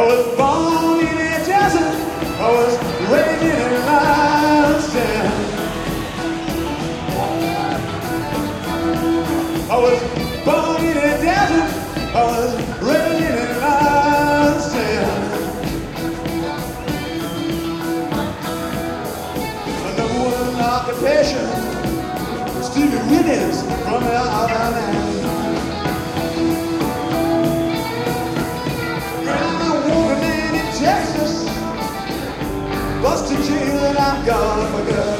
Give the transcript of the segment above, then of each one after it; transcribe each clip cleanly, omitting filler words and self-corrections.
I was born in a desert. I was raised in a lion's den. I was born in a desert. I was raised in a lion's den. My number one occupation, Stevie Williams from Alabama. Texas, busted jail and I'm gone for good.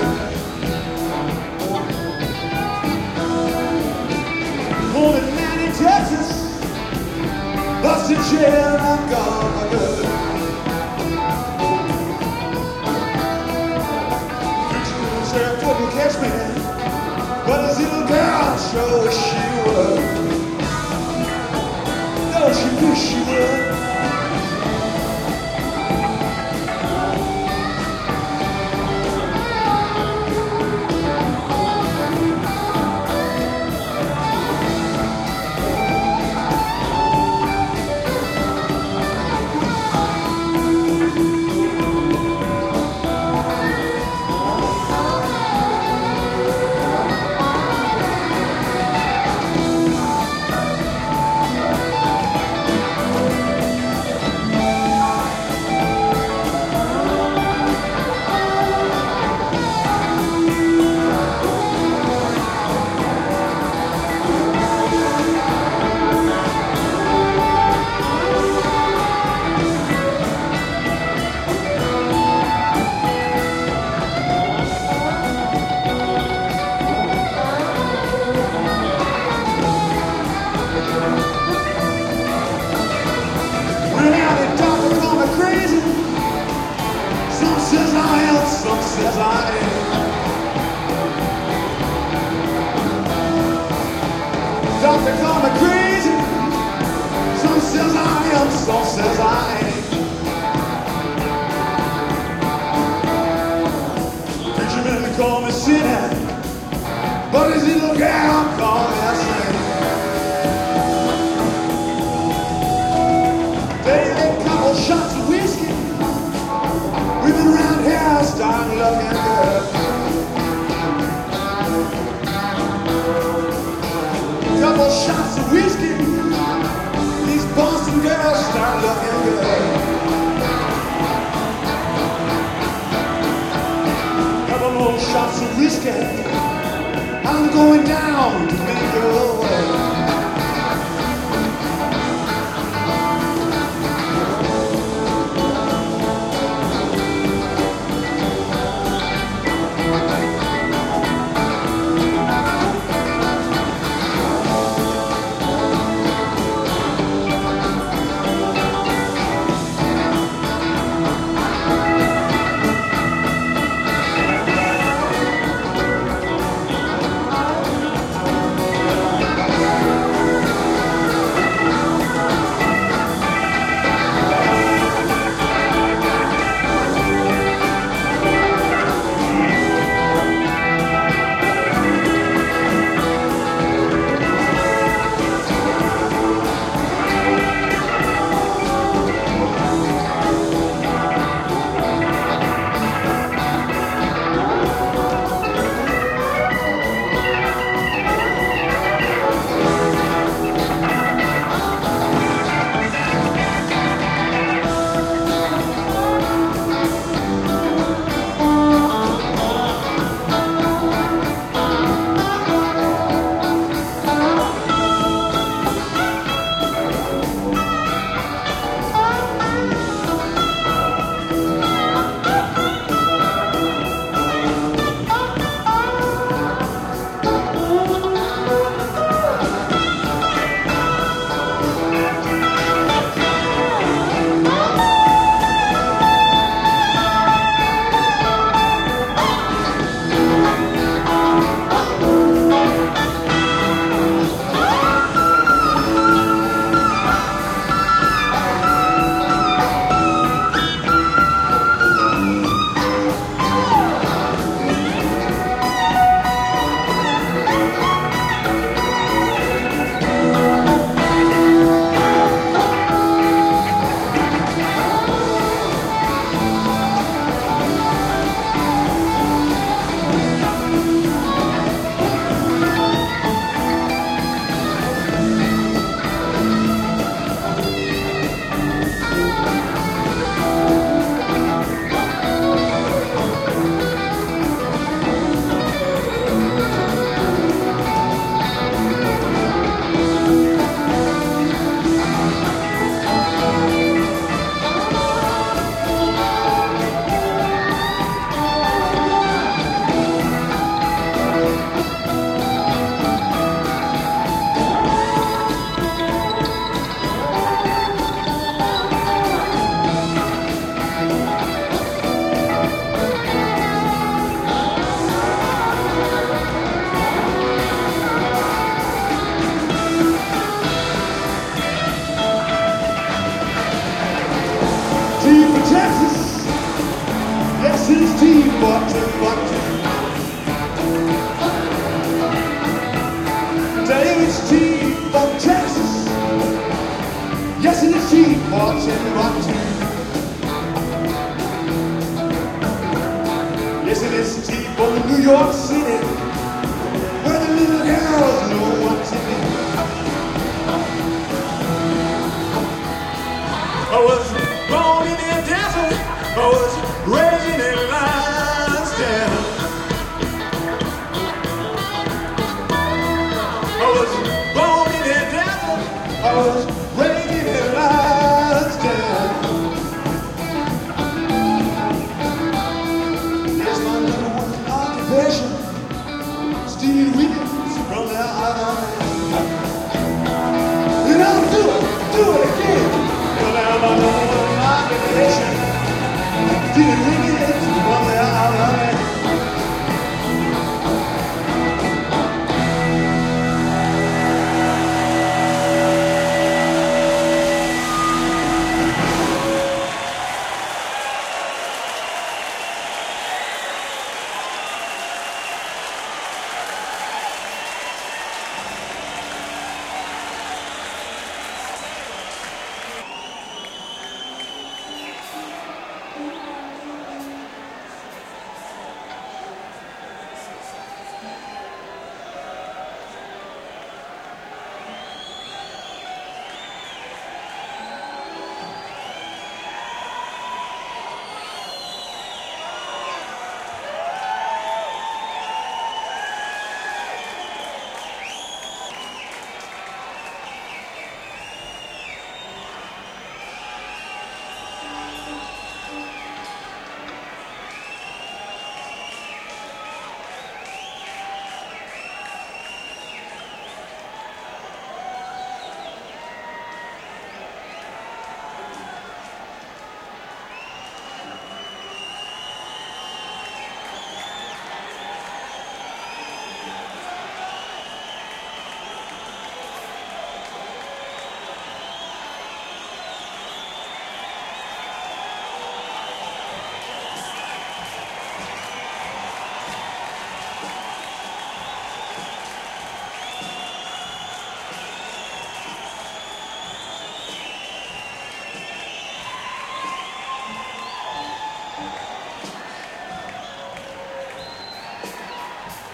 Woman man in Texas, busted jail and I'm gone for good. Preacher said couldn't catch me, but this little girl sure she would. Don't you wish she would? Some says I am. Doctor call me crazy. Some says I am, some says I ain't. Preacher man call me sinner, but his little gal call me a saint. Daily couple shots of whiskey. We've been around here starting looking good. Couple shots of whiskey, these Boston girls start looking good. Couple more shots of whiskey, I'm going down to make her away. it's cheap for Texas. Yes, it is cheap for Timbuktu. Yes, it is cheap for New York City, where the little girls know what to do. I was born in the desert, I was raised in limestone. I was born in the desert, I was